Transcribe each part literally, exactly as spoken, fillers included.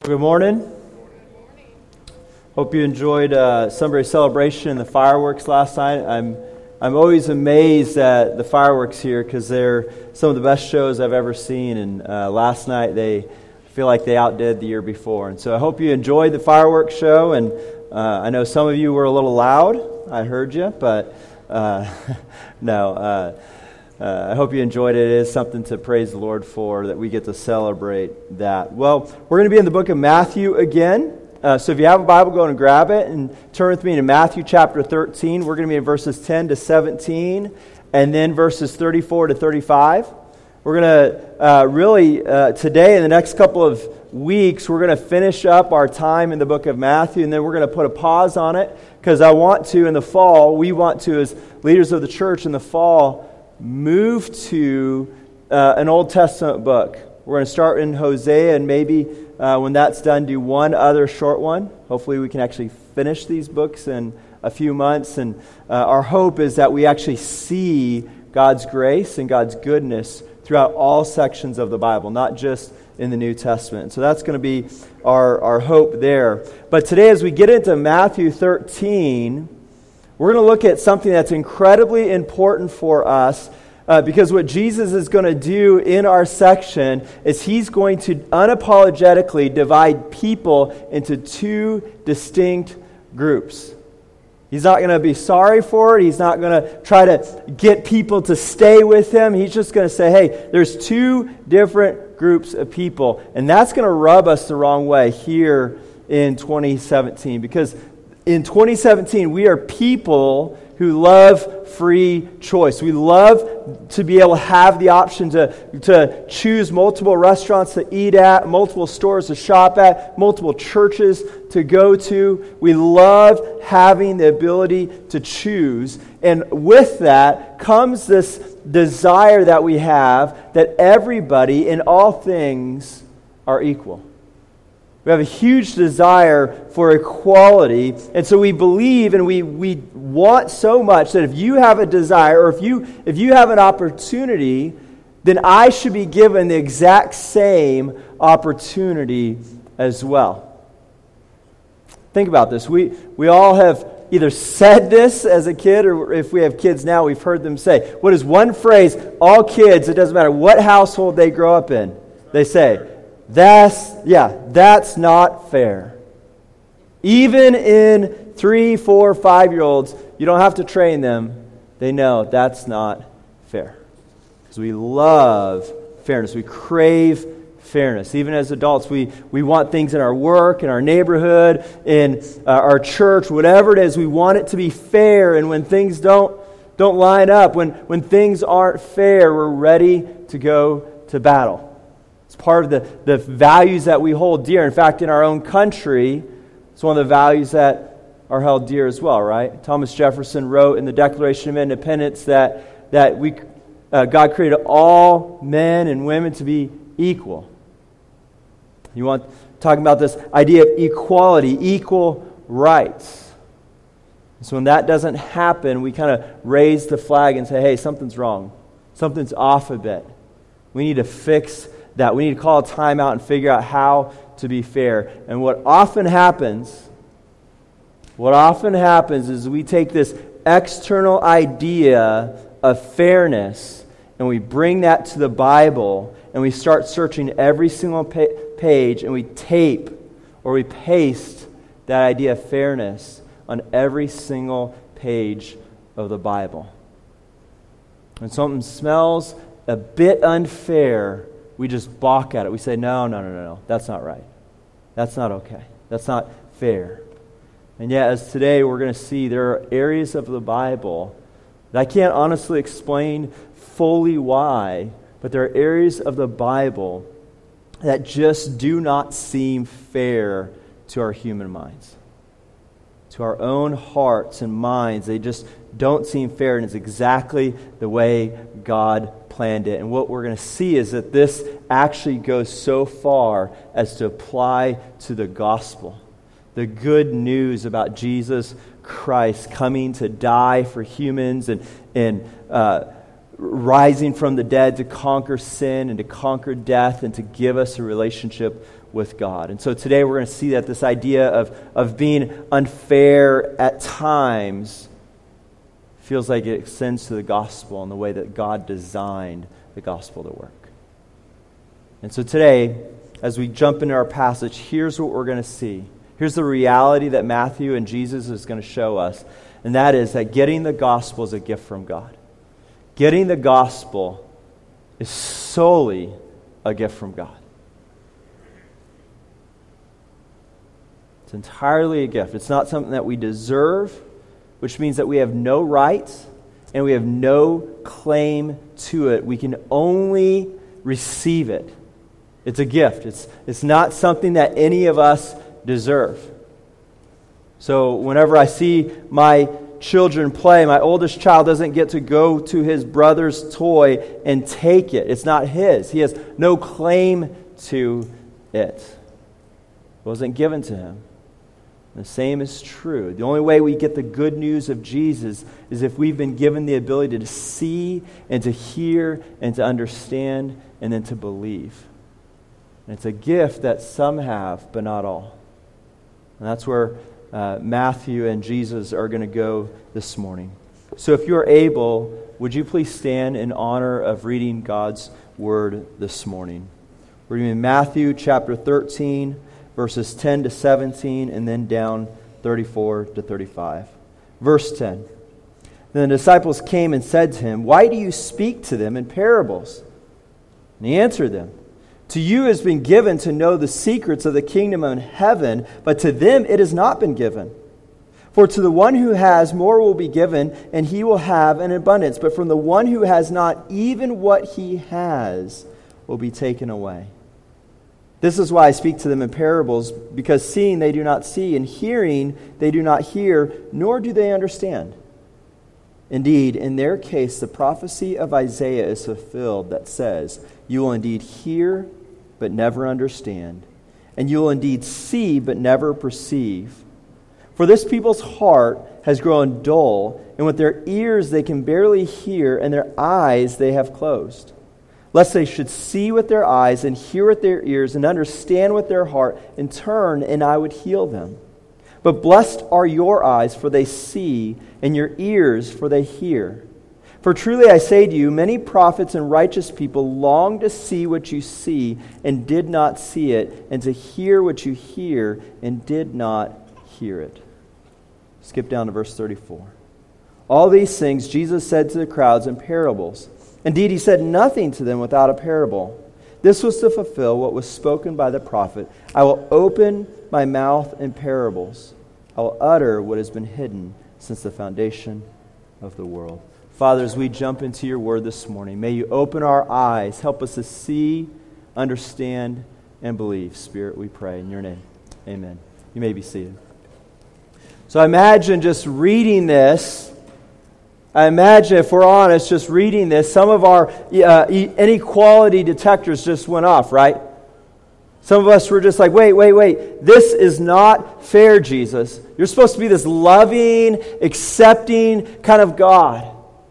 Good morning. Hope you enjoyed uh, Sunbury Celebration and the fireworks last night. I'm I'm always amazed at the fireworks here because they're some of the best shows I've ever seen. And uh, last night they feel like they outdid the year before. And so I hope you enjoyed the fireworks show. And uh, I know some of you were a little loud. I heard you, but uh, no. Uh, Uh, I hope you enjoyed it. It is something to praise the Lord for, that we get to celebrate that. Well, we're going to be in the book of Matthew again. Uh, so if you have a Bible, go and grab it and turn with me to Matthew chapter thirteen. We're going to be in verses ten to seventeen and then verses thirty-four to thirty-five. We're going to uh, really, uh, today in the next couple of weeks, we're going to finish up our time in the book of Matthew, and then we're going to put a pause on it because I want to, in the fall, we want to, as leaders of the church in the fall, move to uh, an Old Testament book. We're going to start in Hosea, and maybe uh, when that's done, do one other short one. Hopefully we can actually finish these books in a few months, and uh, our hope is that we actually see God's grace and God's goodness throughout all sections of the Bible, not just in the New Testament. And so that's going to be our, our hope there. But today, as we get into Matthew thirteen, we're going to look at something that's incredibly important for us uh, because what Jesus is going to do in our section is he's going to unapologetically divide people into two distinct groups. He's not going to be sorry for it. He's not going to try to get people to stay with him. He's just going to say, hey, there's two different groups of people. And that's going to rub us the wrong way here in twenty seventeen because in twenty seventeen, we are people who love free choice. We love to be able to have the option to, to choose multiple restaurants to eat at, multiple stores to shop at, multiple churches to go to. We love having the ability to choose. And with that comes this desire that we have that everybody in all things are equal. We have a huge desire for equality, and so we believe and we, we want so much that if you have a desire or if you if you have an opportunity, then I should be given the exact same opportunity as well. Think about this. We we all have either said this as a kid, or if we have kids now, we've heard them say, what is one phrase all kids, it doesn't matter what household they grow up in, they say, That's, yeah, that's not fair. Even in three, four, five-year-olds, you don't have to train them. They know that's not fair. Because we love fairness. We crave fairness. Even as adults, we, we want things in our work, in our neighborhood, in uh, our church, whatever it is, we want it to be fair. And when things don't, don't line up, when, when things aren't fair, we're ready to go to battle. It's part of the, the values that we hold dear. In fact, in our own country, it's one of the values that are held dear as well, right? Thomas Jefferson wrote in the Declaration of Independence that, that we uh, God created all men and women to be equal. You want talking about this idea of equality, equal rights. So when that doesn't happen, we kind of raise the flag and say, hey, something's wrong. Something's off a bit. We need to fix that. We need to call a time out and figure out how to be fair. And what often happens, what often happens is we take this external idea of fairness and we bring that to the Bible and we start searching every single pa- page and we tape or we paste that idea of fairness on every single page of the Bible. When something smells a bit unfair, we just balk at it. We say, no, no, no, no, no. That's not right. That's not okay. That's not fair. And yet, as today we're going to see, there are areas of the Bible that I can't honestly explain fully why, but there are areas of the Bible that just do not seem fair to our human minds. To our own hearts and minds, they just don't seem fair, and it's exactly the way God planned it. And what we're going to see is that this actually goes so far as to apply to the gospel. The good news about Jesus Christ coming to die for humans and, and uh, rising from the dead to conquer sin and to conquer death and to give us a relationship with God. And so today we're going to see that this idea of, of being unfair at times feels like it extends to the gospel in the way that God designed the gospel to work. And so today, as we jump into our passage, here's what we're going to see. Here's the reality that Matthew and Jesus is going to show us, and that is that getting the gospel is a gift from God. Getting the gospel is solely a gift from God. It's entirely a gift. It's not something that we deserve, which means that we have no right and we have no claim to it. We can only receive it. It's a gift. It's, it's not something that any of us deserve. So whenever I see my children play, my oldest child doesn't get to go to his brother's toy and take it. It's not his. He has no claim to it. It wasn't given to him. The same is true. The only way we get the good news of Jesus is if we've been given the ability to see and to hear and to understand and then to believe. And it's a gift that some have, but not all. And that's where uh, Matthew and Jesus are going to go this morning. So if you're able, would you please stand in honor of reading God's word this morning? We're reading Matthew chapter thirteen, verses ten to seventeen, and then down thirty-four to thirty-five. Verse ten. Then the disciples came and said to him, "Why do you speak to them in parables?" And he answered them, "To you has been given to know the secrets of the kingdom of heaven, but to them it has not been given. For to the one who has, more will be given, and he will have an abundance. But from the one who has not, even what he has will be taken away. This is why I speak to them in parables, because seeing they do not see, and hearing they do not hear, nor do they understand. Indeed, in their case, the prophecy of Isaiah is fulfilled that says, 'You will indeed hear, but never understand. And you will indeed see, but never perceive. For this people's heart has grown dull, and with their ears they can barely hear, and their eyes they have closed. Lest they should see with their eyes, and hear with their ears, and understand with their heart, and turn, and I would heal them. But blessed are your eyes, for they see, and your ears, for they hear. For truly I say to you, many prophets and righteous people long to see what you see, and did not see it, and to hear what you hear, and did not hear it." Skip down to verse thirty-four. All these things Jesus said to the crowds in parables. Indeed, he said nothing to them without a parable. This was to fulfill what was spoken by the prophet. "I will open my mouth in parables. I will utter what has been hidden since the foundation of the world." Father, as we jump into your word this morning, may you open our eyes, help us to see, understand, and believe. Spirit, we pray in your name. Amen. You may be seated. So I imagine just reading this, I imagine if we're honest, just reading this, some of our uh, inequality detectors just went off, right? Some of us were just like, wait, wait, wait. This is not fair, Jesus. You're supposed to be this loving, accepting kind of God.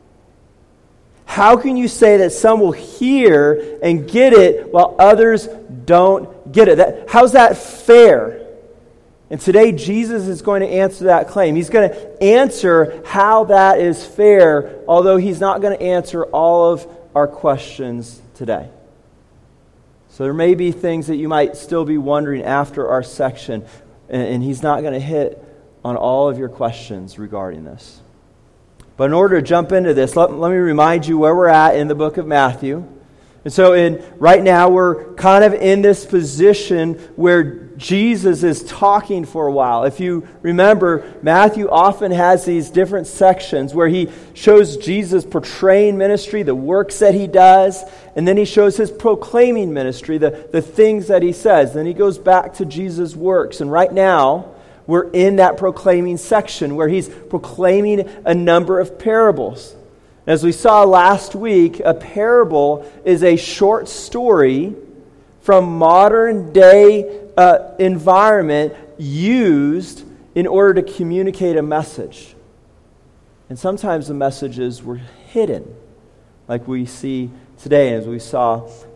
How can you say that some will hear and get it while others don't get it? That, how's that fair? And today Jesus is going to answer that claim. He's going to answer how that is fair, although he's not going to answer all of our questions today. So there may be things that you might still be wondering after our section, and he's not going to hit on all of your questions regarding this. But in order to jump into this, let, let me remind you where we're at in the book of Matthew. And so in right now we're kind of in this position where Jesus is talking for a while. If you remember, Matthew often has these different sections where he shows Jesus' portraying ministry, the works that he does, and then he shows his proclaiming ministry, the, the things that he says. Then he goes back to Jesus' works. And right now, we're in that proclaiming section where he's proclaiming a number of parables. As we saw last week, a parable is a short story from modern day uh, environment used in order to communicate a message. And sometimes the messages were hidden, like we see today, as we saw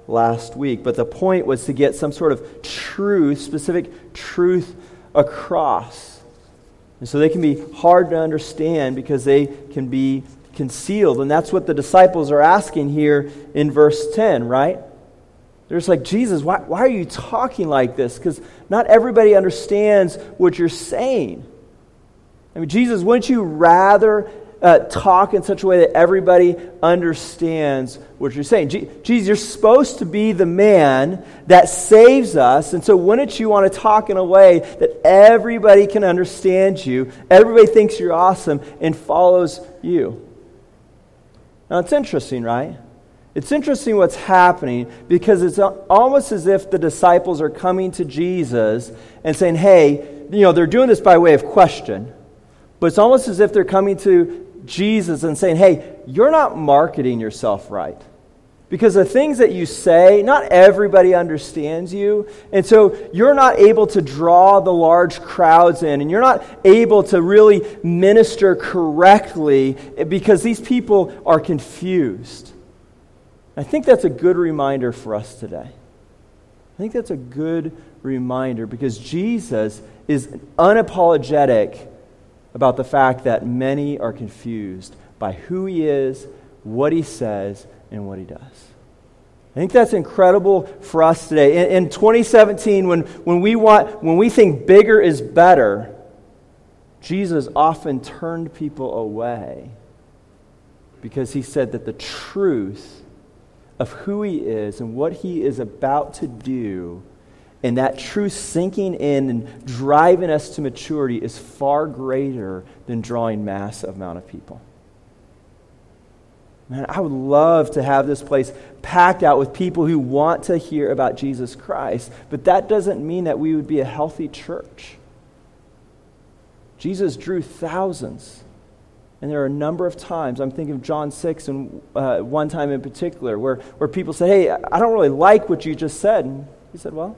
last week. But the point was to get some sort of truth, specific truth across. And so they can be hard to understand because they can be concealed. And that's what the disciples are asking here in verse ten, right? They're just like, Jesus, why, why are you talking like this? Because not everybody understands what you're saying. I mean, Jesus, wouldn't you rather uh, talk in such a way that everybody understands what you're saying? Je- Jesus, you're supposed to be the man that saves us, and so wouldn't you want to talk in a way that everybody can understand you, everybody thinks you're awesome, and follows you? Now, it's interesting, right? It's interesting what's happening because it's almost as if the disciples are coming to Jesus and saying, hey, you know, they're doing this by way of question, but it's almost as if they're coming to Jesus and saying, hey, you're not marketing yourself right. Because the things that you say, not everybody understands you. And so you're not able to draw the large crowds in. And you're not able to really minister correctly because these people are confused. I think that's a good reminder for us today. I think that's a good reminder because Jesus is unapologetic about the fact that many are confused by who he is, what he says, and what he does. I think that's incredible for us today. In, in twenty seventeen, when, when we want, when we think bigger is better, Jesus often turned people away because he said that the truth of who he is and what he is about to do, and that truth sinking in and driving us to maturity is far greater than drawing mass amount of people. Man, I would love to have this place packed out with people who want to hear about Jesus Christ, but that doesn't mean that we would be a healthy church. Jesus drew thousands. And there are a number of times, I'm thinking of John six and uh, one time in particular, where, where people say, hey, I don't really like what you just said. And he said, well,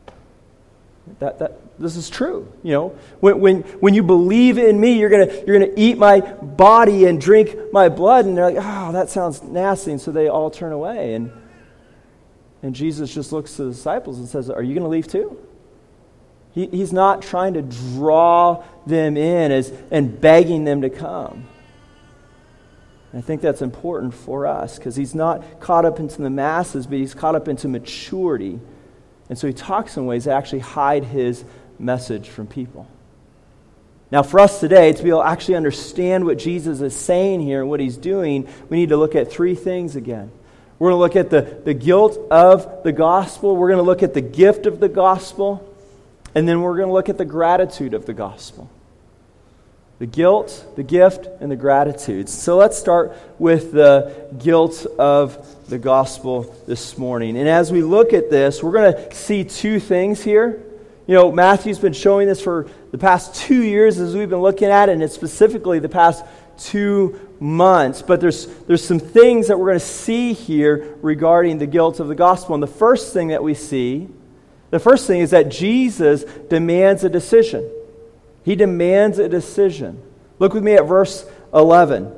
that that this is true. You know, when when when you believe in me, you're gonna you're gonna eat my body and drink my blood. And they're like, oh, that sounds nasty. And so they all turn away. And and Jesus just looks to the disciples and says, are you gonna leave too? He, he's not trying to draw them in as and begging them to come. And I think that's important for us because he's not caught up into the masses, but he's caught up into maturity. And so he talks in ways that actually hide his message from people. Now for us today, to be able to actually understand what Jesus is saying here and what he's doing, we need to look at three things again. We're going to look at the, the guilt of the gospel. We're going to look at the gift of the gospel. And then we're going to look at the gratitude of the gospel. The guilt, the gift, and the gratitude. So let's start with the guilt of the gospel this morning. And as we look at this, we're going to see two things here. You know, Matthew's been showing this for the past two years as we've been looking at it, and it's specifically the past two months. But there's there's some things that we're going to see here regarding the guilt of the gospel. And the first thing that we see, the first thing is that Jesus demands a decision. He demands a decision. Look with me at verse eleven.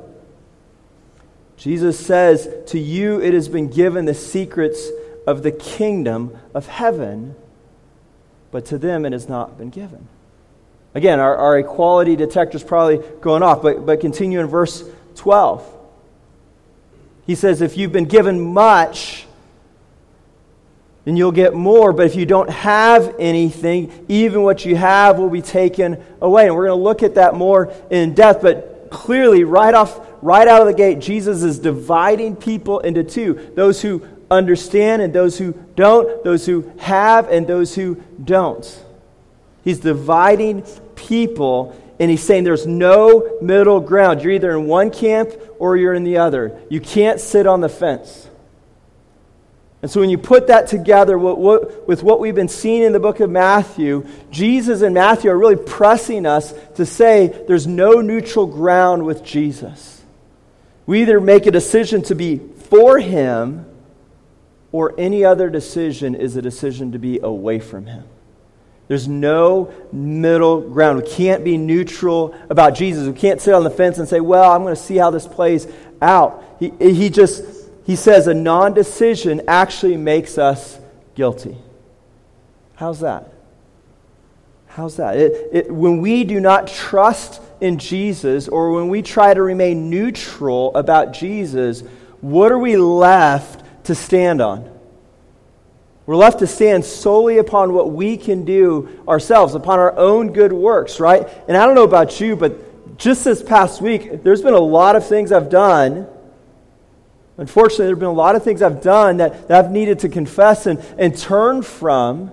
Jesus says, to you it has been given the secrets of the kingdom of heaven, but to them it has not been given. Again, our, our equality detector is probably going off, but, but continue in verse twelve. He says, if you've been given much, then you'll get more. But if you don't have anything, even what you have will be taken away. And we're going to look at that more in depth. But clearly, right off, right out of the gate, Jesus is dividing people into two. Those who understand and those who don't. Those who have and those who don't. He's dividing people, and he's saying there's no middle ground. You're either in one camp or you're in the other. You can't sit on the fence. And so when you put that together with what, with what we've been seeing in the book of Matthew, Jesus and Matthew are really pressing us to say there's no neutral ground with Jesus. We either make a decision to be for him, or any other decision is a decision to be away from him. There's no middle ground. We can't be neutral about Jesus. We can't sit on the fence and say, well, I'm going to see how this plays out. He, he just he says a non-decision actually makes us guilty. How's that? How's that? It, it, when we do not trust in Jesus, or when we try to remain neutral about Jesus, what are we left to stand on? We're left to stand solely upon what we can do ourselves, upon our own good works, right? And I don't know about you, but just this past week, there's been a lot of things I've done. Unfortunately, there have been a lot of things I've done that, that I've needed to confess and, and turn from,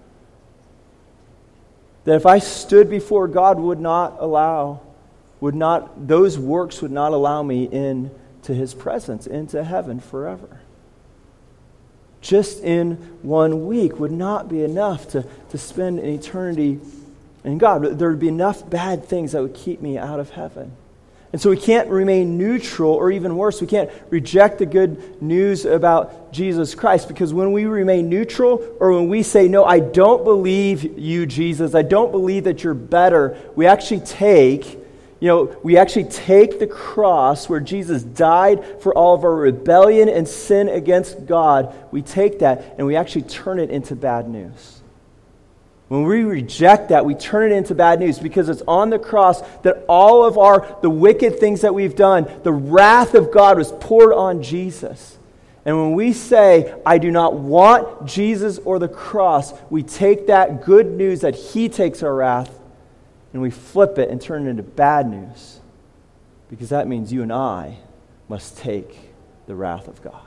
that if I stood before God would not allow, would not, those works would not allow me into His presence, into heaven forever. Just in one week would not be enough to, to spend an eternity in God. There would be enough bad things that would keep me out of heaven. And so we can't remain neutral, or even worse, we can't reject the good news about Jesus Christ, because when we remain neutral, or when we say, no, I don't believe you, Jesus, I don't believe that you're better, we actually take, you know, we actually take the cross where Jesus died for all of our rebellion and sin against God, we take that and we actually turn it into bad news. When we reject that, we turn it into bad news, because it's on the cross that all of our the wicked things that we've done, the wrath of God was poured on Jesus. And when we say, I do not want Jesus or the cross, we take that good news that He takes our wrath and we flip it and turn it into bad news, because that means you and I must take the wrath of God.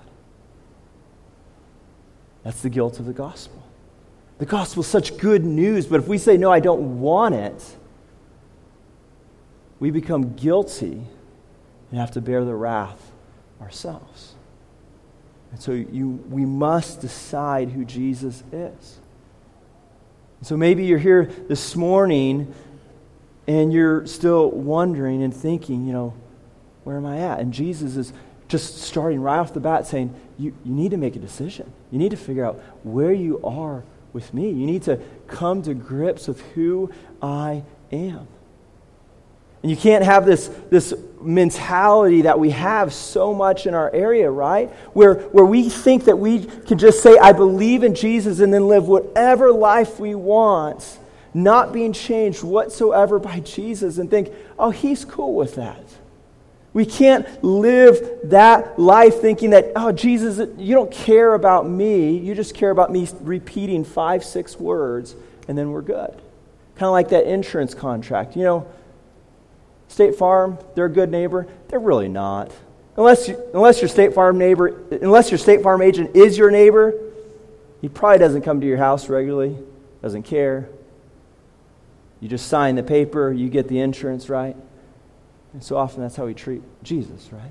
That's the guilt of the gospel. The gospel is such good news, but if we say, no, I don't want it, we become guilty and have to bear the wrath ourselves. And so you, we must decide who Jesus is. So maybe you're here this morning and you're still wondering and thinking, you know, where am I at? And Jesus is just starting right off the bat saying, you, you need to make a decision. You need to figure out where you are with me. You need to come to grips with who I am. And you can't have this, this mentality that we have so much in our area, right? Where, where we think that we can just say, I believe in Jesus, and then live whatever life we want, not being changed whatsoever by Jesus, and think, oh, He's cool with that. We can't live that life thinking that, oh, Jesus, you don't care about me. You just care about me repeating five, six words, and then we're good. Kind of like that insurance contract. You know, State Farm, they're a good neighbor. They're really not. Unless you, unless your State Farm neighbor, unless your State Farm agent is your neighbor, he probably doesn't come to your house regularly, doesn't care. You just sign the paper, you get the insurance, right? And so often that's how we treat Jesus, right?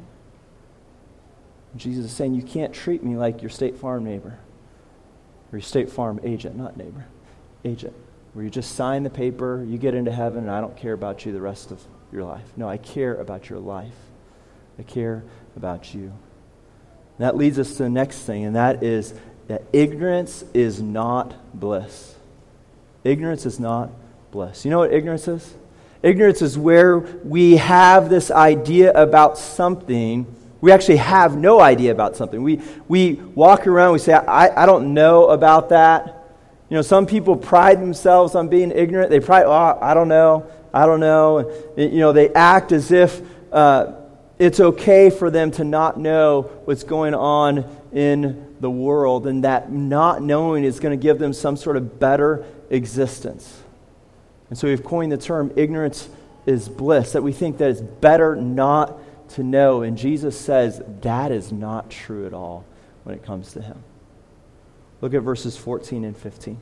Jesus is saying, you can't treat me like your State Farm neighbor, or your State Farm agent, not neighbor, agent, where you just sign the paper, you get into heaven, and I don't care about you the rest of your life. No, I care about your life. I care about you. And that leads us to the next thing, and that is that ignorance is not bliss. Ignorance is not bliss. You know what ignorance is? Ignorance is where we have this idea about something. We actually have no idea about something. We we walk around, we say, I, I don't know about that. You know, some people pride themselves on being ignorant. They pride, oh, I don't know, I don't know. And, you know, they act as if uh, it's okay for them to not know what's going on in the world, and that not knowing is going to give them some sort of better existence. And so we've coined the term ignorance is bliss, that we think that it's better not to know. And Jesus says that is not true at all when it comes to Him. Look at verses fourteen and fifteen.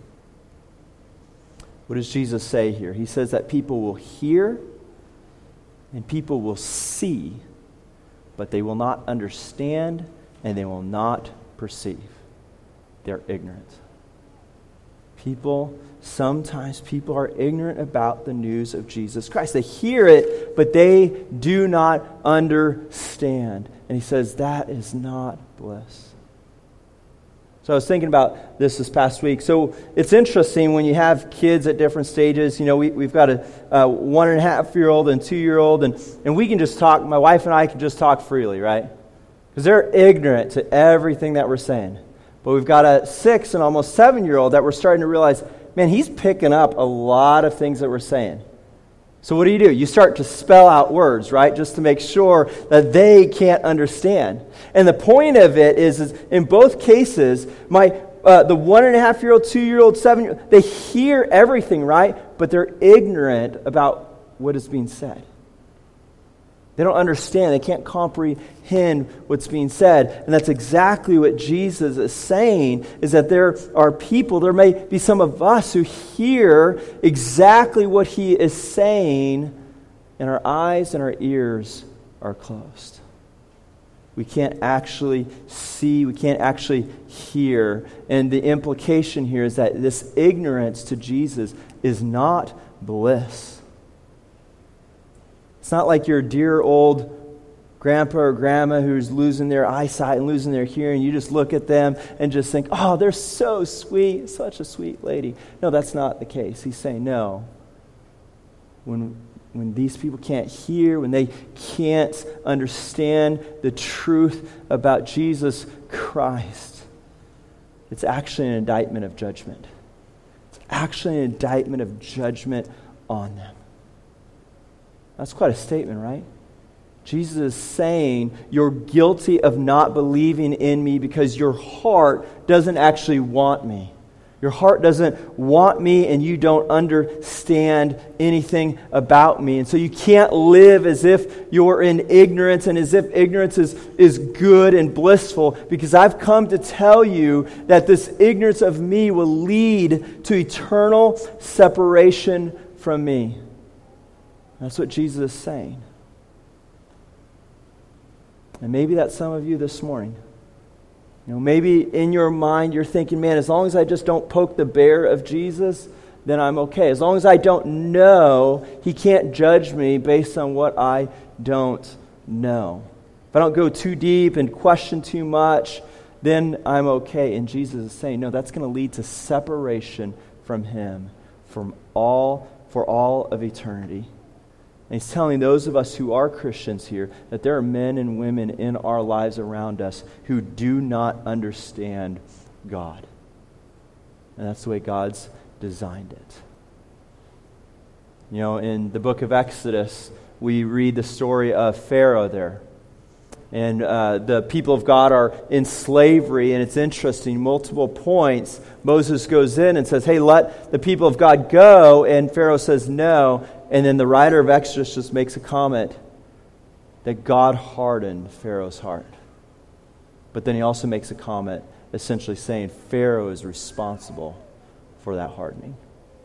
What does Jesus say here? He says that people will hear and people will see, but they will not understand and they will not perceive. They're ignorant. People, sometimes people are ignorant about the news of Jesus Christ. They hear it, but they do not understand. And He says that is not bliss. So I was thinking about this this past week. So it's interesting when you have kids at different stages. You know, we, we've got a, a one and a half year old and two year old, and, and we can just talk, my wife and I can just talk freely, right? because they're ignorant to everything that we're saying. But we've got a six and almost seven-year-old that we're starting to realize, man, he's picking up a lot of things that we're saying. So what do you do? You start to spell out words, right? Just to make sure that they can't understand. And the point of it is, is in both cases, my uh, the one and a half year old, two year old, seven year old, they hear everything, right? But they're ignorant about what is being said. They don't understand. They can't comprehend what's being said. And that's exactly what Jesus is saying, is that there are people, there may be some of us who hear exactly what he is saying, and our eyes and our ears are closed. We can't actually see, we can't actually hear. And the implication here is that this ignorance to Jesus is not bliss. It's not like your dear old grandpa or grandma who's losing their eyesight and losing their hearing. You just look at them and just think, oh, they're so sweet, such a sweet lady. No, that's not the case. He's saying, no. When, when these people can't hear, when they can't understand the truth about Jesus Christ, it's actually an indictment of judgment. It's actually an indictment of judgment on them. That's quite a statement, right? Jesus is saying you're guilty of not believing in me because your heart doesn't actually want me. Your heart doesn't want me, and you don't understand anything about me. And so you can't live as if you're in ignorance and as if ignorance is, is good and blissful, because I've come to tell you that this ignorance of me will lead to eternal separation from me. That's what Jesus is saying. And maybe that's some of you this morning. You know, maybe in your mind you're thinking, man, as long as I just don't poke the bear of Jesus, then I'm okay. As long as I don't know, he can't judge me based on what I don't know. If I don't go too deep and question too much, then I'm okay. And Jesus is saying, no, that's going to lead to separation from him from all for all of eternity. And he's telling those of us who are Christians here that there are men and women in our lives around us who do not understand God. And that's the way God's designed it. You know, in the book of Exodus, we read the story of Pharaoh there. And uh, the people of God are in slavery, and it's interesting, multiple points. Moses goes in and says, hey, let the people of God go, and Pharaoh says no. And then the writer of Exodus just makes a comment that God hardened Pharaoh's heart. But then he also makes a comment essentially saying Pharaoh is responsible for that hardening.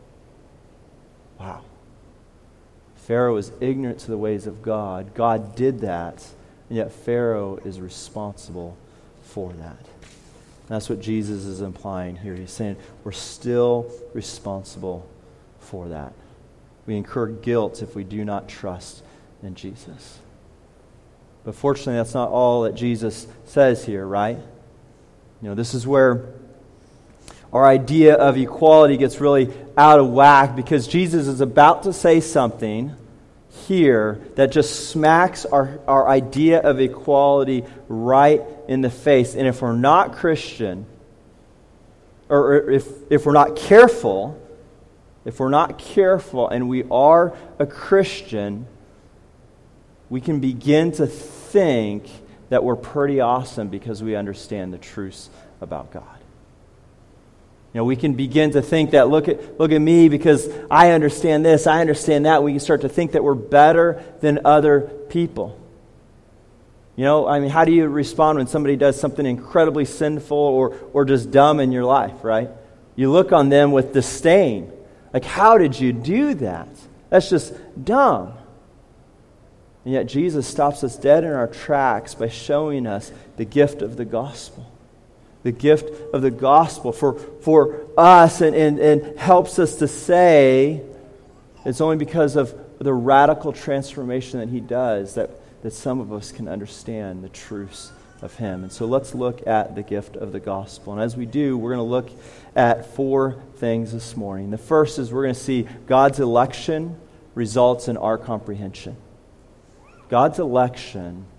Wow. Pharaoh is ignorant to the ways of God. God did that, and yet Pharaoh is responsible for that. And that's what Jesus is implying here. He's saying we're still responsible for that. We incur guilt if we do not trust in Jesus. But fortunately, that's not all that Jesus says here, right? You know, this is where our idea of equality gets really out of whack, because Jesus is about to say something here that just smacks our, our idea of equality right in the face. And if we're not Christian, or if, if we're not careful, if we're not careful and we are a Christian, we can begin to think that we're pretty awesome because we understand the truths about God. You know, we can begin to think that, look at look at me because I understand this, I understand that. We can start to think that we're better than other people. You know, I mean, how do you respond when somebody does something incredibly sinful or, or just dumb in your life, right? You look on them with disdain. Like, how did you do that? That's just dumb. And yet Jesus stops us dead in our tracks by showing us the gift of the gospel. The gift of the gospel for, for us, and, and, and helps us to say it's only because of the radical transformation that he does that, that some of us can understand the truths of him. And so let's look at the gift of the gospel. And as we do, we're going to look at four things this morning. The first is we're going to see God's election results in our comprehension. God's election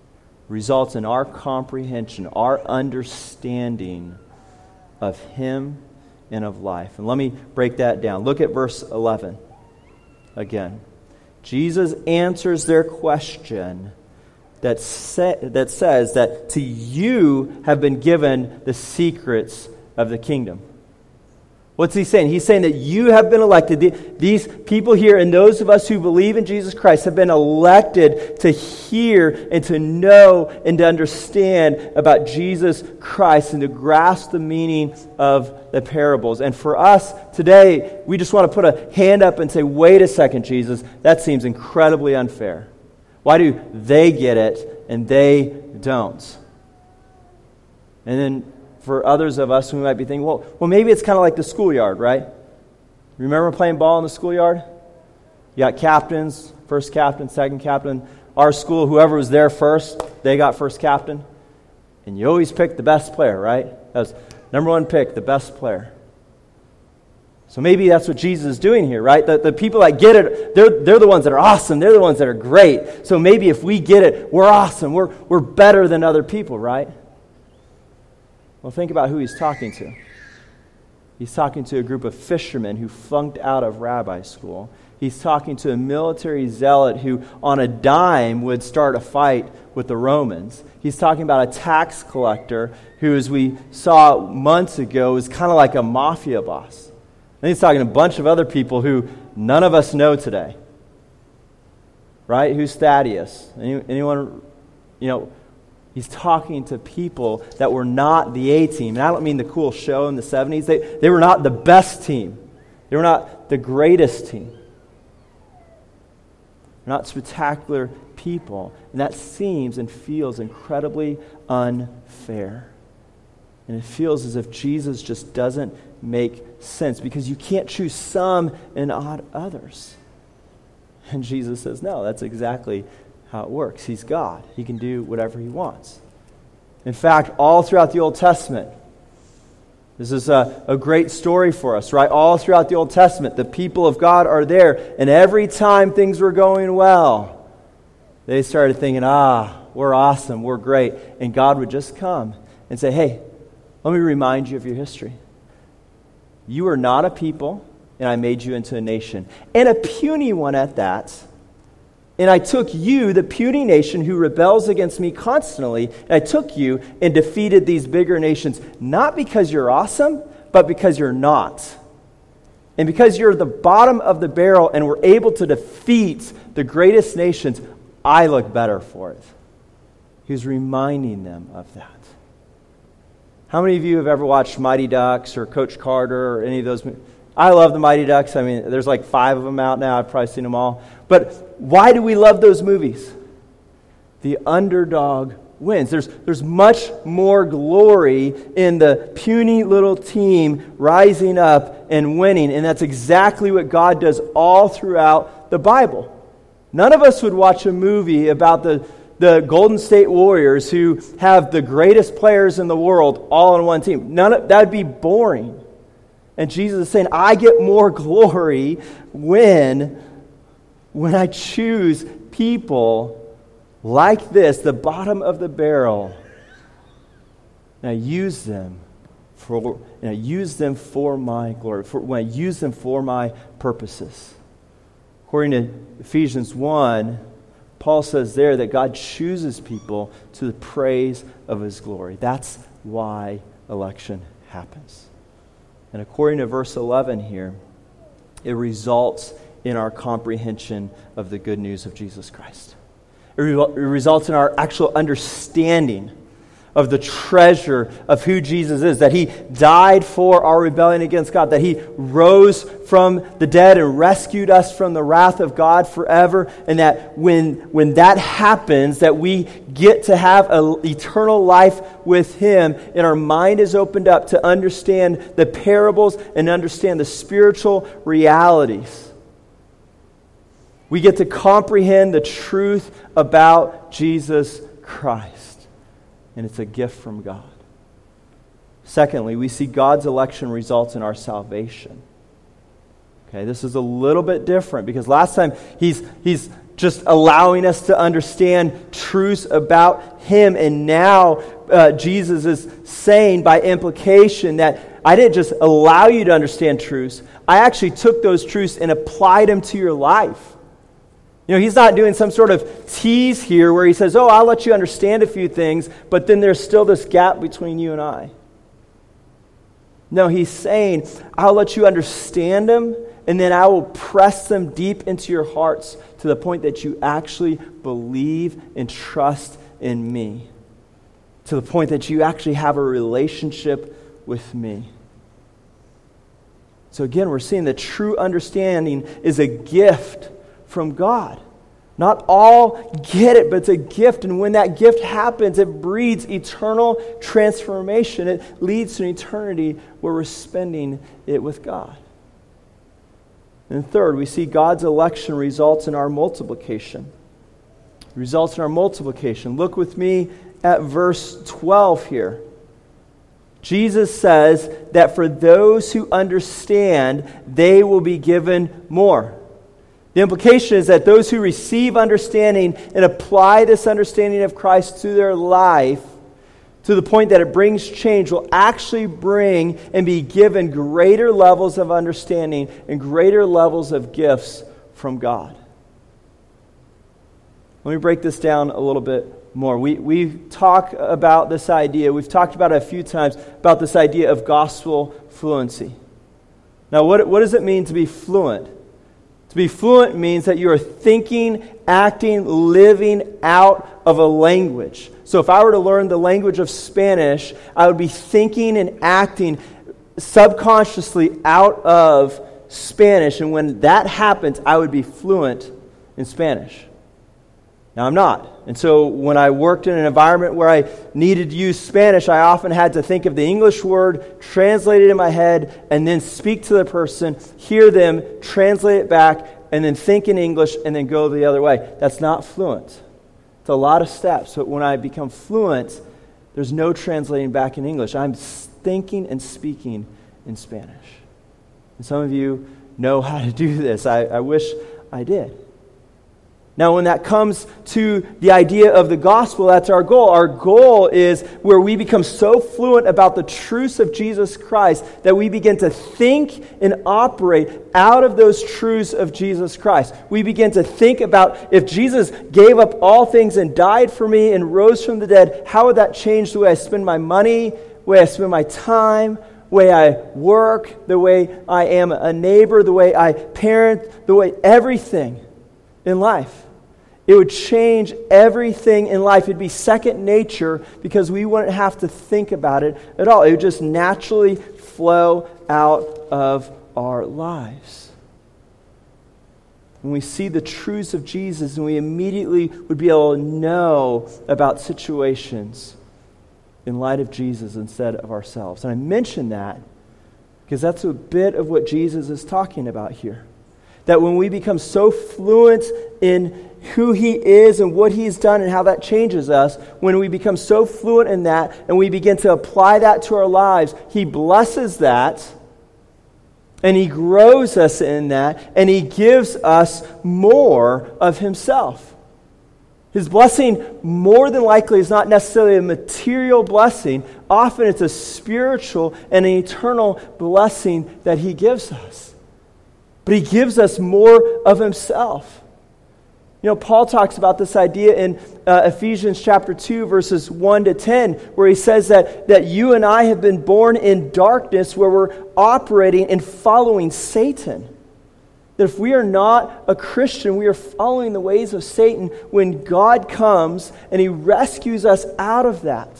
results in our comprehension, our understanding of Him and of life. And let me break that down. Look at verse eleven again. Jesus answers their question that, sa- that says that to you have been given the secrets of the kingdom. What's he saying? He's saying that you have been elected. These people here and those of us who believe in Jesus Christ have been elected to hear and to know and to understand about Jesus Christ and to grasp the meaning of the parables. And for us today, we just want to put a hand up and say, wait a second, Jesus, that seems incredibly unfair. Why do they get it and they don't? And then for others of us, we might be thinking, well, well, maybe it's kind of like the schoolyard, right? Remember playing ball in the schoolyard? You got captains, first captain, second captain. Our school, whoever was there first, they got first captain. And you always pick the best player, right? That was number one pick, the best player. So maybe that's what Jesus is doing here, right? The, the people that get it, they're, they're the ones that are awesome. They're the ones that are great. So maybe if we get it, we're awesome. We're, we're better than other people, right? Well, think about who he's talking to. He's talking to a group of fishermen who flunked out of rabbi school. He's talking to a military zealot who, on a dime, would start a fight with the Romans. He's talking about a tax collector who, as we saw months ago, is kind of like a mafia boss. And he's talking to a bunch of other people who none of us know today. Right? Who's Thaddeus? Any, anyone, you know... He's talking to people that were not the A-team. And I don't mean the cool show in the seventies. They, they were not the best team. They were not the greatest team. They're not spectacular people. And that seems and feels incredibly unfair. And it feels as if Jesus just doesn't make sense because you can't choose some and not others. And Jesus says, no, that's exactly how it works. He's God. He can do whatever He wants. In fact, all throughout the Old Testament, this is a, a great story for us, right? All throughout the Old Testament, the people of God are there, and every time things were going well, they started thinking, ah, we're awesome, we're great. And God would just come and say, hey, let me remind you of your history. You are not a people, and I made you into a nation. And a puny one at that. And I took you, the puny nation who rebels against me constantly, and I took you and defeated these bigger nations, not because you're awesome, but because you're not. And because you're the bottom of the barrel and were able to defeat the greatest nations, I look better for it. He was reminding them of that. How many of you have ever watched Mighty Ducks or Coach Carter or any of those movies? I love the Mighty Ducks. I mean, there's like five of them out now. I've probably seen them all. But why do we love those movies? The underdog wins. There's, there's much more glory in the puny little team rising up and winning. And that's exactly what God does all throughout the Bible. None of us would watch a movie about the, the Golden State Warriors who have the greatest players in the world all on one team. None of, that would be boring. And Jesus is saying, I get more glory when, when I choose people like this, the bottom of the barrel, and I use them for, and I use them for my glory, for, when I use them for my purposes. According to Ephesians one, Paul says there that God chooses people to the praise of His glory. That's why election happens. And according to verse eleven here, it results in our comprehension of the good news of Jesus Christ. It, re- it results in our actual understanding of the treasure of who Jesus is, that He died for our rebellion against God, that He rose from the dead and rescued us from the wrath of God forever, and that when, when that happens, that we get to have an eternal life with Him, and our mind is opened up to understand the parables and understand the spiritual realities. We get to comprehend the truth about Jesus Christ. And it's a gift from God. Secondly, we see God's election results in our salvation. Okay, this is a little bit different because last time he's he's just allowing us to understand truths about him. And now uh, Jesus is saying by implication that I didn't just allow you to understand truths. I actually took those truths and applied them to your life. You know, he's not doing some sort of tease here where he says, oh, I'll let you understand a few things, but then there's still this gap between you and I. No, he's saying, I'll let you understand them, and then I will press them deep into your hearts to the point that you actually believe and trust in me. To the point that you actually have a relationship with me. So again, we're seeing that true understanding is a gift from God. Not all get it, but it's a gift. And when that gift happens, it breeds eternal transformation. It leads to an eternity where we're spending it with God. And third, we see God's election results in our multiplication. It results in our multiplication. Look with me at verse twelve here. Jesus says that for those who understand, they will be given more. The implication is that those who receive understanding and apply this understanding of Christ to their life, to the point that it brings change, will actually bring and be given greater levels of understanding and greater levels of gifts from God. Let me break this down a little bit more. We we talk about this idea, we've talked about it a few times, about this idea of gospel fluency. Now, what, what does it mean to be fluent? To be fluent means that you are thinking, acting, living out of a language. So if I were to learn the language of Spanish, I would be thinking and acting subconsciously out of Spanish. And when that happens, I would be fluent in Spanish. Now, I'm not. And so when I worked in an environment where I needed to use Spanish, I often had to think of the English word, translate it in my head, and then speak to the person, hear them, translate it back, and then think in English, and then go the other way. That's not fluent. It's a lot of steps. But when I become fluent, there's no translating back in English. I'm thinking and speaking in Spanish. And some of you know how to do this. I, I wish I did. Now, when that comes to the idea of the gospel, that's our goal. Our goal is where we become so fluent about the truths of Jesus Christ that we begin to think and operate out of those truths of Jesus Christ. We begin to think about, if Jesus gave up all things and died for me and rose from the dead, how would that change the way I spend my money, the way I spend my time, the way I work, the way I am a neighbor, the way I parent, the way everything in life. It would change everything in life. It'd be second nature because we wouldn't have to think about it at all. It would just naturally flow out of our lives. When we see the truths of Jesus, and we immediately would be able to know about situations in light of Jesus instead of ourselves. And I mention that because that's a bit of what Jesus is talking about here. That when we become so fluent in who He is and what He's done and how that changes us, when we become so fluent in that and we begin to apply that to our lives, He blesses that and He grows us in that and He gives us more of Himself. His blessing, more than likely, is not necessarily a material blessing. Often it's a spiritual and an eternal blessing that He gives us. But He gives us more of Himself. You know, Paul talks about this idea in uh, Ephesians chapter two, verses one to ten, where he says that, that you and I have been born in darkness, where we're operating and following Satan. That if we are not a Christian, we are following the ways of Satan when God comes and He rescues us out of that.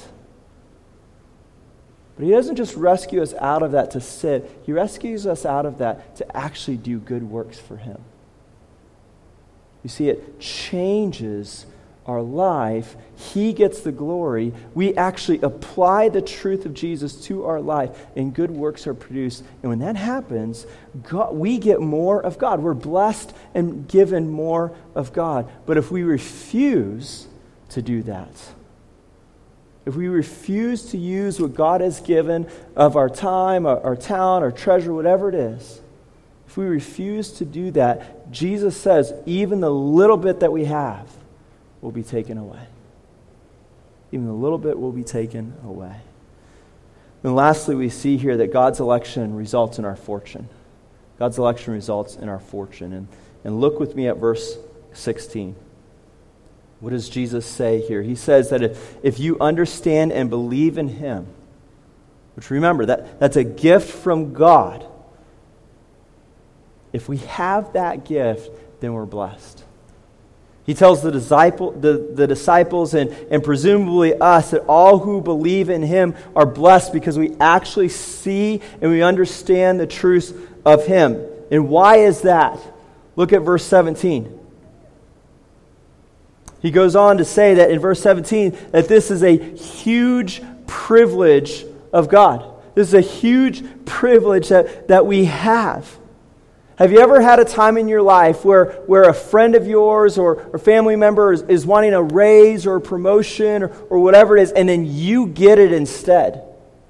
But He doesn't just rescue us out of that to sit. He rescues us out of that to actually do good works for Him. You see, it changes our life. He gets the glory. We actually apply the truth of Jesus to our life, and good works are produced. And when that happens, God, we get more of God. We're blessed and given more of God. But if we refuse to do that, if we refuse to use what God has given of our time, our, our talent, our treasure, whatever it is, if we refuse to do that, Jesus says even the little bit that we have will be taken away. Even the little bit will be taken away. And lastly, we see here that God's election results in our fortune. God's election results in our fortune. And, and look with me at verse sixteen. What does Jesus say here? He says that if, if you understand and believe in Him, which remember, that, that's a gift from God. If we have that gift, then we're blessed. He tells the disciple, the, the disciples and, and presumably us that all who believe in Him are blessed because we actually see and we understand the truths of Him. And why is that? Look at verse seventeen. He goes on to say that in verse seventeen that this is a huge privilege of God. This is a huge privilege that, that we have. Have you ever had a time in your life where, where a friend of yours or a family member is, is wanting a raise or a promotion or, or whatever it is, and then you get it instead?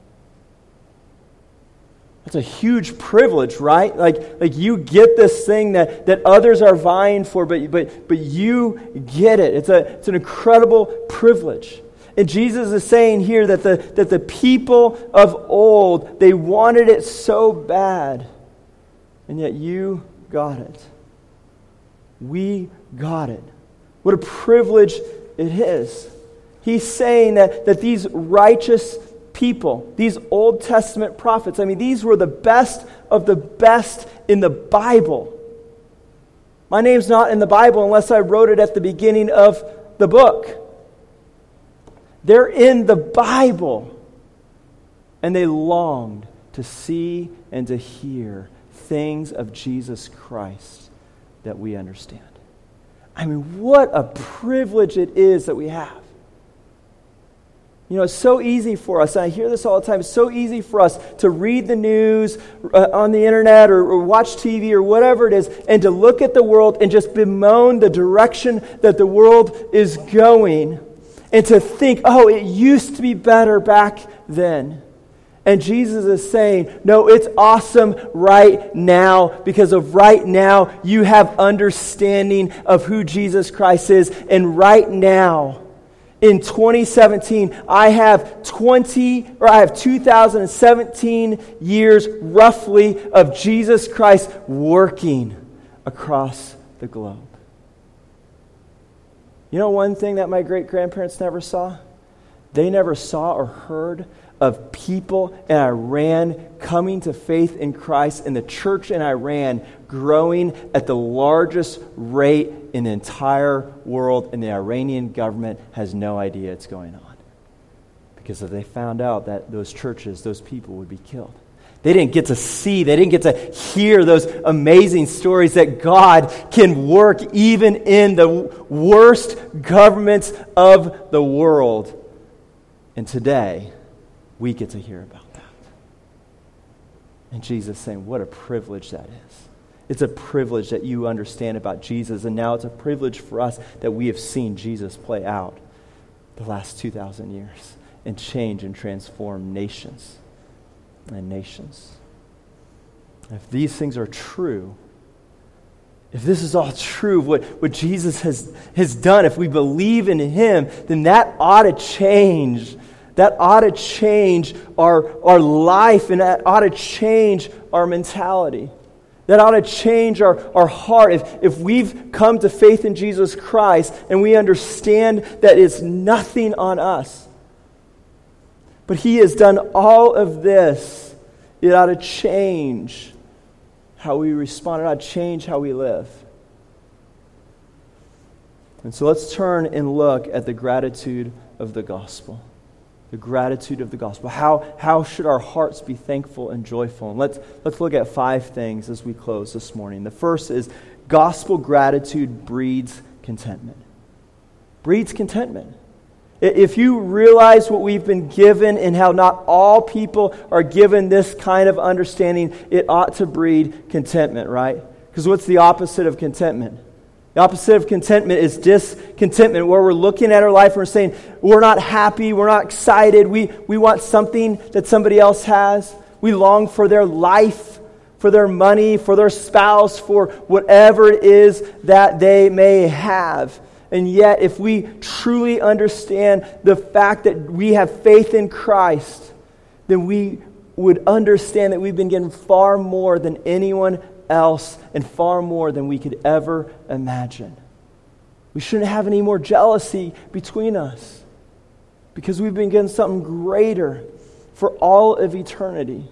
That's a huge privilege, right? Like, like you get this thing that, that others are vying for, but, but, but you get it. It's, a, it's an incredible privilege. And Jesus is saying here that the, that the people of old, they wanted it so bad. And yet you got it. We got it. What a privilege it is. He's saying that, that these righteous people, these Old Testament prophets, I mean, these were the best of the best in the Bible. My name's not in the Bible unless I wrote it at the beginning of the book. They're in the Bible. And they longed to see and to hear things of Jesus Christ that we understand. I mean, what a privilege it is that we have. You know, it's so easy for us, and I hear this all the time, it's so easy for us to read the news uh, on the internet or, or watch T V or whatever it is, and to look at the world and just bemoan the direction that the world is going, and to think, oh, it used to be better back then. And Jesus is saying, no, it's awesome right now, because of right now you have understanding of who Jesus Christ is. And right now, in twenty seventeen, I have twenty or I have two thousand seventeen years roughly of Jesus Christ working across the globe. You know one thing that my great-grandparents never saw? They never saw or heard of people in Iran coming to faith in Christ, and the church in Iran growing at the largest rate in the entire world, and the Iranian government has no idea it's going on. Because if they found out that those churches, those people would be killed. They didn't get to see, they didn't get to hear those amazing stories that God can work even in the worst governments of the world. And today, we get to hear about that. And Jesus is saying, what a privilege that is. It's a privilege that you understand about Jesus, and now it's a privilege for us that we have seen Jesus play out the last two thousand years and change and transform nations and nations. If these things are true, if this is all true, what, what Jesus has, has done, if we believe in Him, then that ought to change. That ought to change our, our life, and that ought to change our mentality. That ought to change our, our heart. If, if we've come to faith in Jesus Christ and we understand that it's nothing on us, but He has done all of this, it ought to change how we respond. It ought to change how we live. And so let's turn and look at the gratitude of the gospel. The gratitude of the gospel. How, how should our hearts be thankful and joyful? And let's, let's look at five things as we close this morning. The first is gospel gratitude breeds contentment. Breeds contentment. If you realize what we've been given and how not all people are given this kind of understanding, it ought to breed contentment, right? Because what's the opposite of contentment? The opposite of contentment is discontentment, where we're looking at our life and we're saying, we're not happy, we're not excited, we, we want something that somebody else has. We long for their life. for their money, for their spouse, for whatever it is that they may have. And yet, if we truly understand the fact that we have faith in Christ, then we would understand that we've been given far more than anyone else and far more than we could ever imagine. We shouldn't have any more jealousy between us because we've been given something greater for all of eternity.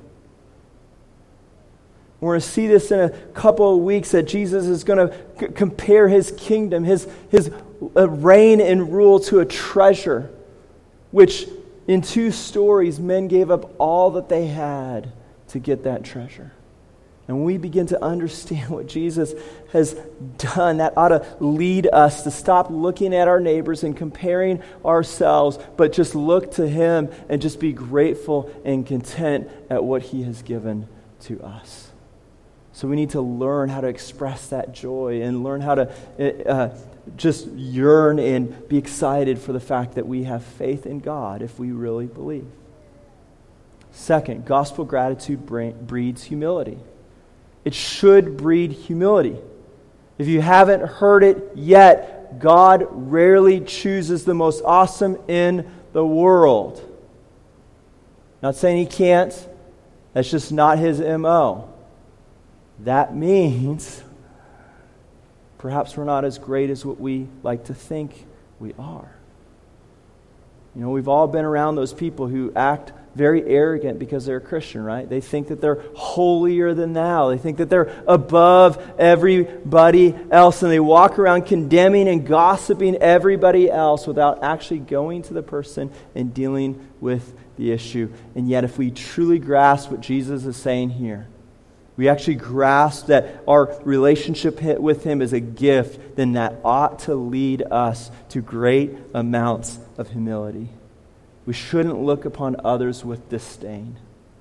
We're going to see this in a couple of weeks that Jesus is going to c- compare his kingdom, his, his uh, reign and rule to a treasure, which in two stories, men gave up all that they had to get that treasure. And when we begin to understand what Jesus has done, that ought to lead us to stop looking at our neighbors and comparing ourselves, but just look to him and just be grateful and content at what he has given to us. So we need to learn how to express that joy and learn how to uh, just yearn and be excited for the fact that we have faith in God if we really believe. Second, gospel gratitude breeds humility. It should breed humility. If you haven't heard it yet, God rarely chooses the most awesome in the world. Not saying he can't. That's just not his M O. That means perhaps we're not as great as what we like to think we are. You know, we've all been around those people who act very arrogant because they're a Christian, right? They think that they're holier than thou. They think that they're above everybody else, and they walk around condemning and gossiping everybody else without actually going to the person and dealing with the issue. And yet, if we truly grasp what Jesus is saying here, we actually grasp that our relationship with him is a gift, then that ought to lead us to great amounts of humility. We shouldn't look upon others with disdain.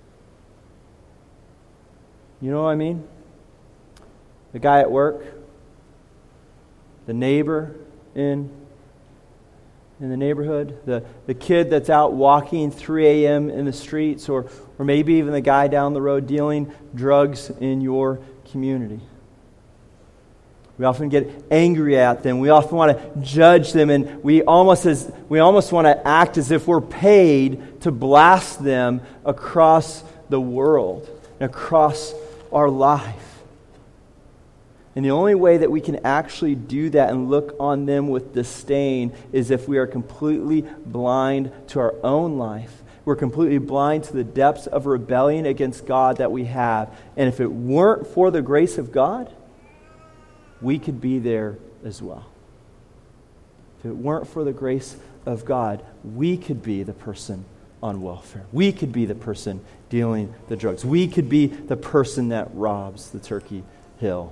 You know what I mean? The guy at work, the neighbor in, in the neighborhood, the, the kid that's out walking three a.m. in the streets, or, or maybe even the guy down the road dealing drugs in your community. We often get angry at them. We often want to judge them, and we almost as we almost want to act as if we're paid to blast them across the world and across our life. And the only way that we can actually do that and look on them with disdain is if we are completely blind to our own life. We're completely blind to the depths of rebellion against God that we have. And if it weren't for the grace of God, we could be there as well. If it weren't for the grace of God, we could be the person on welfare. We could be the person dealing the drugs. We could be the person that robs the Turkey Hill.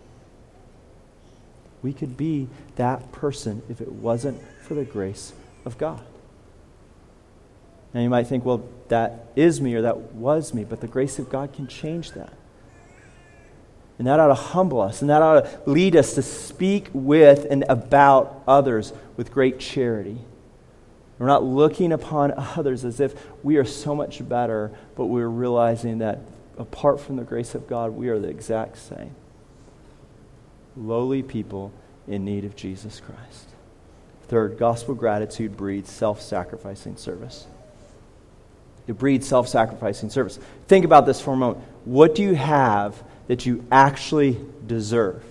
We could be that person if it wasn't for the grace of God. Now you might think, well, that is me or that was me, but the grace of God can change that. And that ought to humble us, and that ought to lead us to speak with and about others with great charity. We're not looking upon others as if we are so much better, but we're realizing that apart from the grace of God, we are the exact same. Lowly people in need of Jesus Christ. Third, gospel gratitude breeds self-sacrificing service. It breeds self-sacrificing service. Think about this for a moment. What do you have that you actually deserve?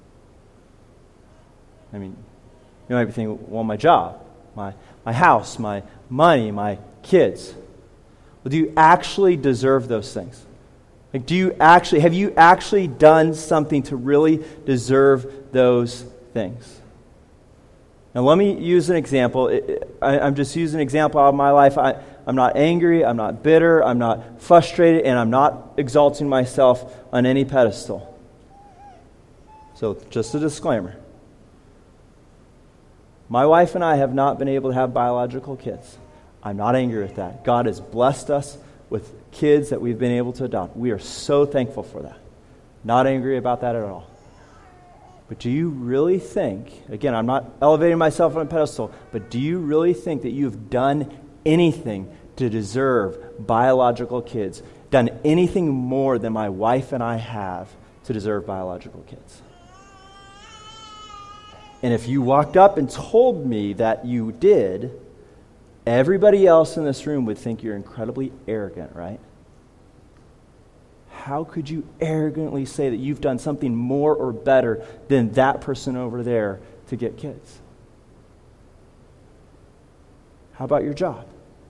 I mean, you might be thinking, well, my job, my, my house, my money, my kids. Well, do you actually deserve those things? Like, do you actually, have you actually done something to really deserve those things? Now, let me use an example. I, I'm just using an example out of my life. I, I'm not angry, I'm not bitter, I'm not frustrated, and I'm not exalting myself on any pedestal. So, just a disclaimer. My wife and I have not been able to have biological kids. I'm not angry with that. God has blessed us with kids that we've been able to adopt. We are so thankful for that. Not angry about that at all. But do you really think, again, I'm not elevating myself on a pedestal, but do you really think that you've done anything to deserve biological kids, done anything more than my wife and I have to deserve biological kids. And if you walked up and told me that you did, everybody else in this room would think you're incredibly arrogant, right? How could you arrogantly say that you've done something more or better than that person over there to get kids? How about your job?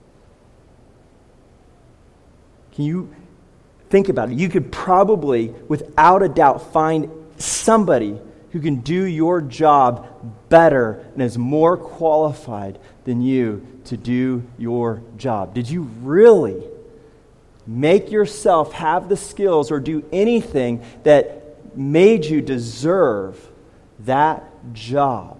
Can you think about it? You could probably, without a doubt, find somebody who can do your job better and is more qualified than you to do your job. Did you really make yourself have the skills or do anything that made you deserve that job?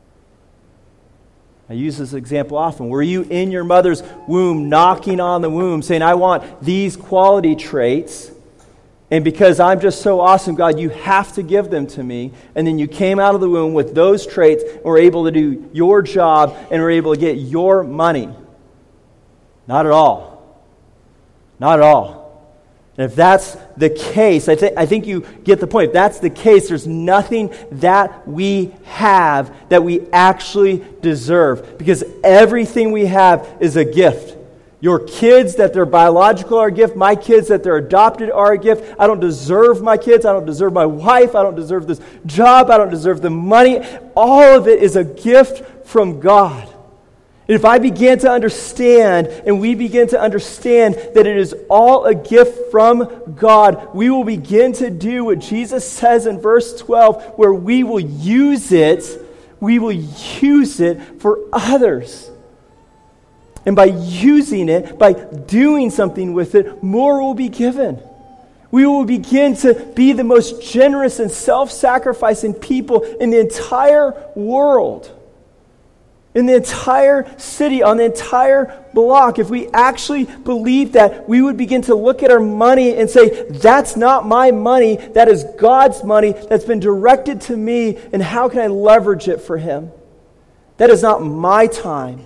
I use this example often. Were you in your mother's womb, knocking on the womb, saying, I want these quality traits, and because I'm just so awesome, God, you have to give them to me. And then you came out of the womb with those traits and were able to do your job and were able to get your money. Not at all. Not at all. And if that's the case, I, th- I think you get the point. If that's the case, there's nothing that we have that we actually deserve. Because everything we have is a gift. Your kids, that they're biological, are a gift. My kids, that they're adopted, are a gift. I don't deserve my kids. I don't deserve my wife. I don't deserve this job. I don't deserve the money. All of it is a gift from God. And if I begin to understand, and we begin to understand that it is all a gift from God, we will begin to do what Jesus says in verse twelve, where we will use it, we will use it for others. And by using it, by doing something with it, more will be given. We will begin to be the most generous and self-sacrificing people in the entire world, in the entire city, on the entire block. If we actually believe that, we would begin to look at our money and say, that's not my money, that is God's money that's been directed to me, and how can I leverage it for Him? That is not my time.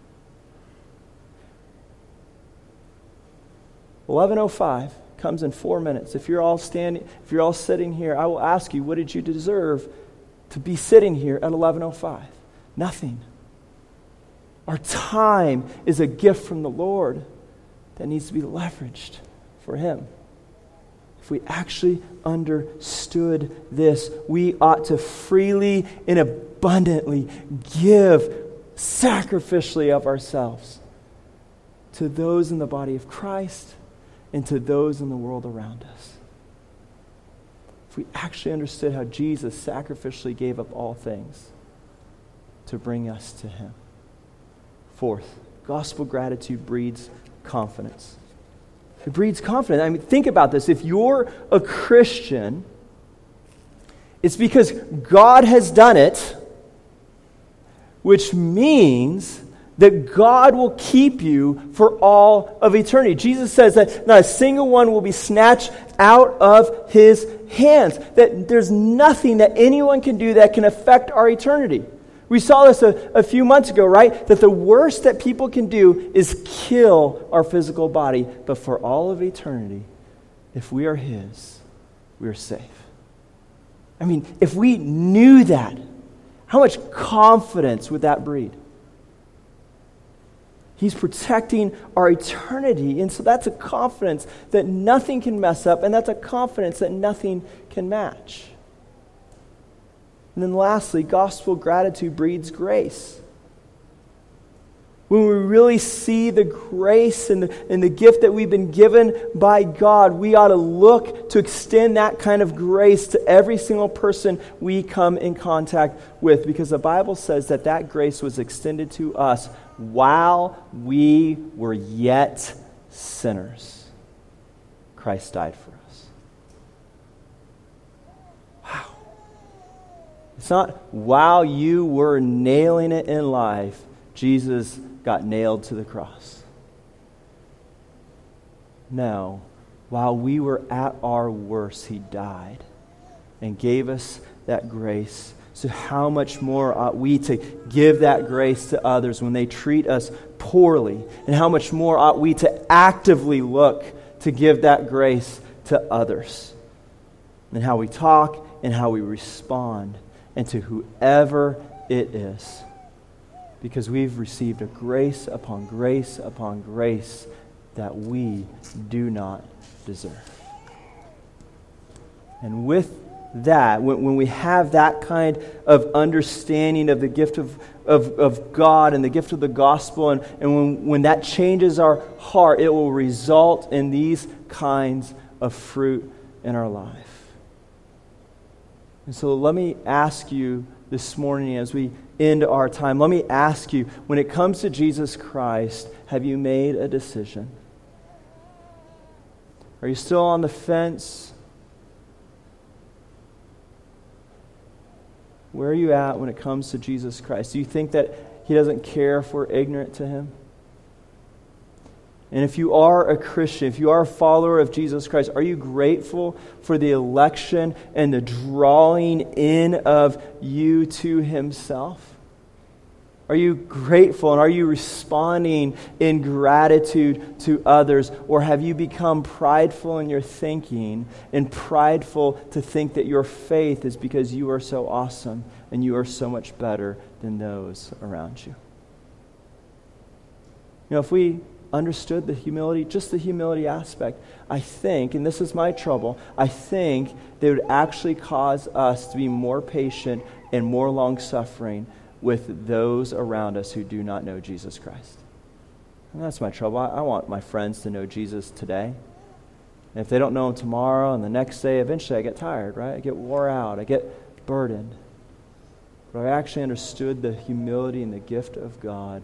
eleven oh five comes in four minutes. If you're all standing, if you're all sitting here, I will ask you, what did you deserve to be sitting here at eleven oh five? Nothing. Our time is a gift from the Lord that needs to be leveraged for Him. If we actually understood this, we ought to freely and abundantly give sacrificially of ourselves to those in the body of Christ and to those in the world around us. If we actually understood how Jesus sacrificially gave up all things to bring us to Him. Fourth, gospel gratitude breeds confidence. It breeds confidence. I mean, think about this. If you're a Christian, it's because God has done it, which means that God will keep you for all of eternity. Jesus says that not a single one will be snatched out of His hands. That there's nothing that anyone can do that can affect our eternity. We saw this a, a few months ago, right? That the worst that people can do is kill our physical body. But for all of eternity, if we are His, we are safe. I mean, if we knew that, how much confidence would that breed? He's protecting our eternity. And so that's a confidence that nothing can mess up, and that's a confidence that nothing can match. And then lastly, gospel gratitude breeds grace. When we really see the grace and the, and the gift that we've been given by God, we ought to look to extend that kind of grace to every single person we come in contact with, because the Bible says that that grace was extended to us while we were yet sinners. Christ died for us. Wow. It's not while you were nailing it in life, Jesus got nailed to the cross. No, while we were at our worst, He died and gave us that grace. So how much more ought we to give that grace to others when they treat us poorly? And how much more ought we to actively look to give that grace to others. And how we talk and how we respond, and to whoever it is. Because we've received a grace upon grace upon grace that we do not deserve. And with that, when, when we have that kind of understanding of the gift of, of, of God and the gift of the gospel, and, and when, when that changes our heart, it will result in these kinds of fruit in our life. And so let me ask you this morning as we end our time, let me ask you, when it comes to Jesus Christ, have you made a decision? Are you still on the fence? Where are you at when it comes to Jesus Christ? Do you think that He doesn't care if we're ignorant to Him? And if you are a Christian, if you are a follower of Jesus Christ, are you grateful for the election and the drawing in of you to Himself? Are you grateful and are you responding in gratitude to others? Or have you become prideful in your thinking and prideful to think that your faith is because you are so awesome and you are so much better than those around you? You know, if we understood the humility, just the humility aspect, I think, and this is my trouble, I think they would actually cause us to be more patient and more long-suffering with those around us who do not know Jesus Christ. And that's my trouble. I, I want my friends to know Jesus today. And if they don't know Him tomorrow and the next day, eventually I get tired, right? I get wore out. I get burdened. But I actually understood the humility and the gift of God,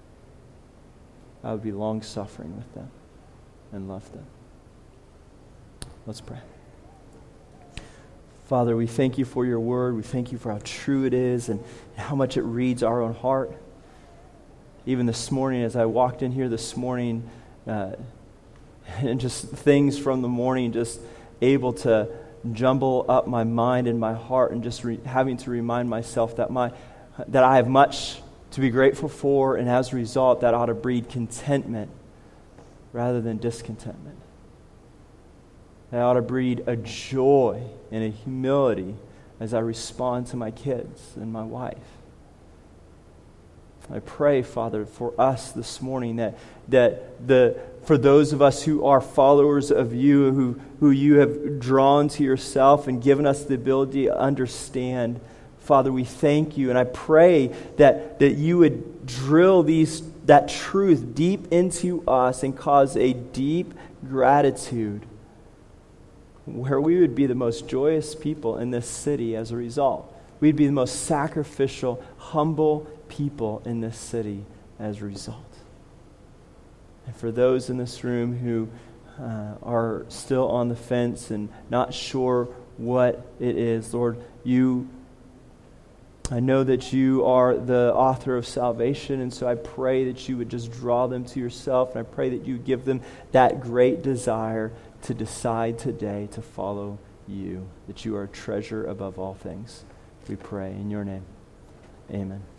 I would be long-suffering with them and love them. Let's pray. Father, we thank You for Your word. We thank You for how true it is and how much it reads our own heart. Even this morning, as I walked in here this morning, uh, and just things from the morning, just able to jumble up my mind and my heart, and just re- having to remind myself that my that I have much to be grateful for, and as a result, that ought to breed contentment rather than discontentment. That ought to breed a joy and a humility as I respond to my kids and my wife. I pray, Father, for us this morning that that the for those of us who are followers of You, who, who You have drawn to Yourself and given us the ability to understand, Father, we thank You, and I pray that, that You would drill these that truth deep into us and cause a deep gratitude, where we would be the most joyous people in this city as a result. We'd be the most sacrificial, humble people in this city as a result. And for those in this room who uh, are still on the fence and not sure what it is, Lord, You, I know that You are the author of salvation, and so I pray that You would just draw them to Yourself, and I pray that You would give them that great desire to decide today to follow You, that You are a treasure above all things. We pray in Your name. Amen.